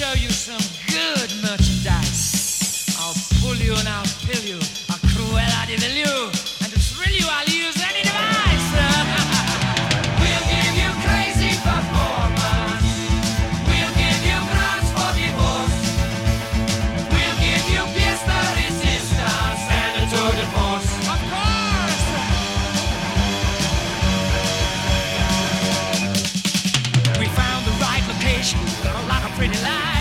show you some good merchandise. I'll pull you and I'll pill you. I'll cruella de vil you. And to thrill you, I'll use any device. We'll give you crazy performance. We'll give you grounds for divorce. We'll give you pièce de resistance and a tour de force. Of course! We found the right location, a lot of pretty lights.